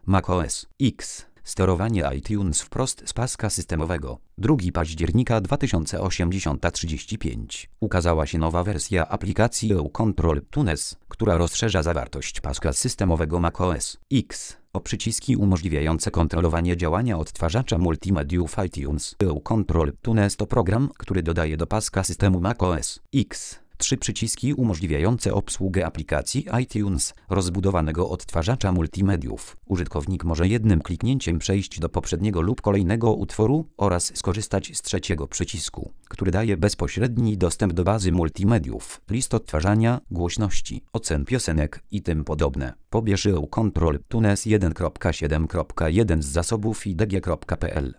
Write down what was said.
macOS X. Sterowanie iTunes wprost z paska systemowego. 2 października 2035 ukazała się nowa wersja aplikacji EU Control Tunes, która rozszerza zawartość paska systemowego macOS X o przyciski umożliwiające kontrolowanie działania odtwarzacza multimediów iTunes. EU Control Tunes to program, który dodaje do paska systemu macOS X 3 przyciski umożliwiające obsługę aplikacji iTunes, rozbudowanego odtwarzacza multimediów. Użytkownik może jednym kliknięciem przejść do poprzedniego lub kolejnego utworu oraz skorzystać z trzeciego przycisku, który daje bezpośredni dostęp do bazy multimediów, list odtwarzania, głośności, ocen piosenek i tym podobne. Pobierz EU Control Tunes 1.7.1 z zasobów idg.pl.